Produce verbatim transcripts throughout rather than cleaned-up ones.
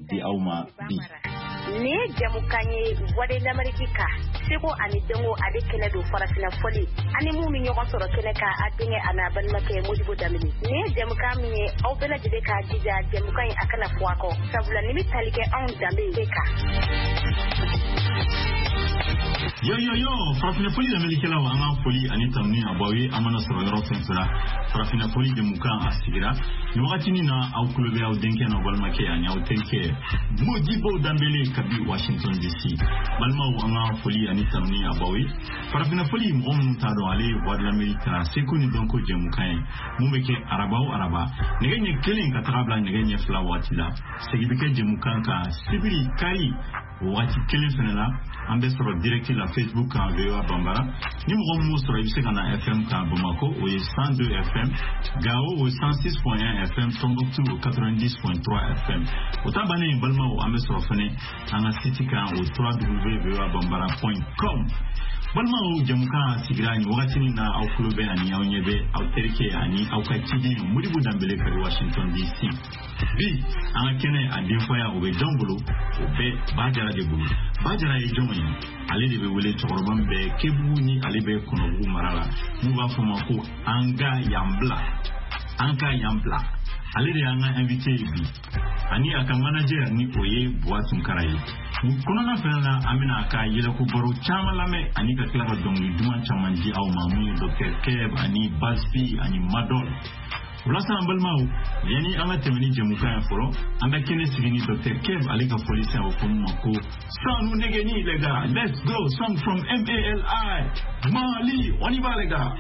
di auma bi ne jamukanye wade d'Amerika seko ani dengo ade kene do farafina foli ani mu mi nyoko soro kene ka adinge ana balmake mujibu damini ne jamuka mi au bela jide ka jija jamukanye akana kwako sabula nimi talike on dambe ka yo yo yo farafina foli d'Amerika la wanga foli ani tamni abawi amana soro yoro fensura farafina foli de muka asigira ni wakati ni na au kulobe au denke na balmake ani au tenke mujibu dambele kabi Washington D C balma wanga foli ani tamni abawi farafina foli mo ta do ale wad l'Amerika sekuni donko jemukan mumeke arabao araba negenye kelen ka trabla negenye fla watila segibeke jemukan ka sibiri kari wati kelen fenela ambe soro direct la Facebook ka V O A Bambara ni mo mo soro ibse kana F M ka Bamako o cent deux F M Gao o cent six point un F M Tombouctou au quatre-vingt-dix point trois F M otabane balma o ambe soro fene anga site ka o w w w point v o a bambara point com balma o jamuka sigrani wakati ni na au kulobe ani au nyebe au terke ani au kachidi muribu dambele ka Washington D C bi anga kene adinfaya o be jongolo o be bajara de bulu bajara e jonyi ale de be wele chorobam be kebu ni ale be konobu marala mu ba foma ko anga yambla anga yambla ale de anga invité bi ani aka manager ni oye boatum karayi kono na fena amina aka yele ko baro chama lame ani ka kala dongi duman chamanji au mamu Docteur Keb ani Baspi ani Madol Ulasa ambalmau yani anga temeni jemuka ya foro anga kene sigini Docteur Keb alika polisi au kumako sanu negeni lega let's go song from M A L I Mali oniba lega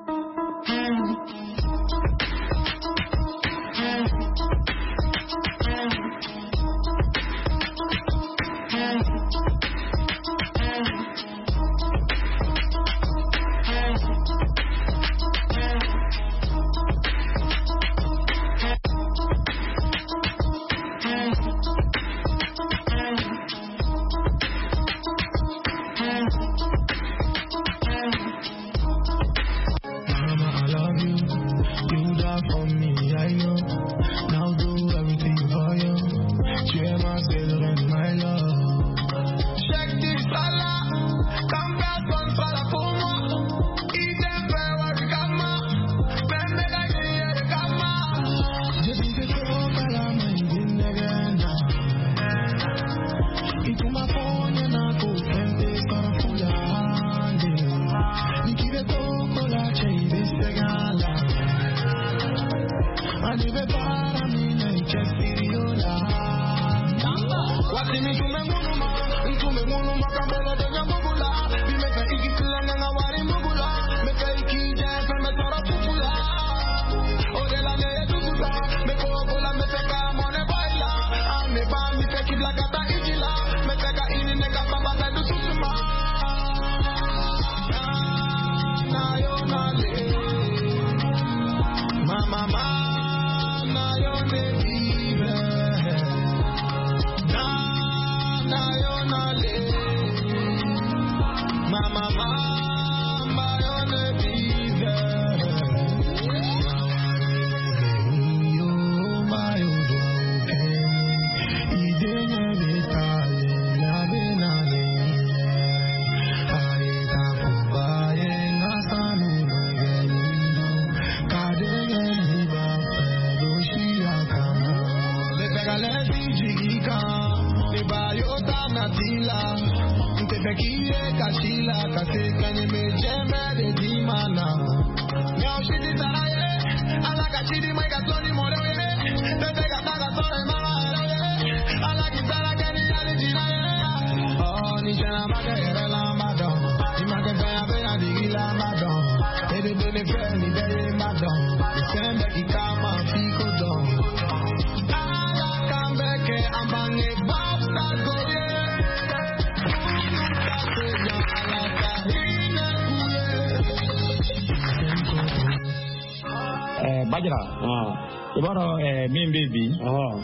Bajra ah ibaro eh min baby ah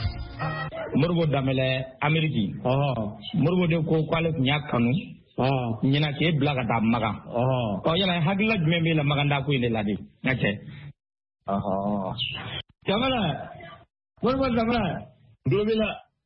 murgo damele Ameriki ah murgo de ko kwale nyakanu ah nyina ke blaga da maga ah o yala hagla membe la maganda ko ile ladi ngache ah jamala murgo damala globila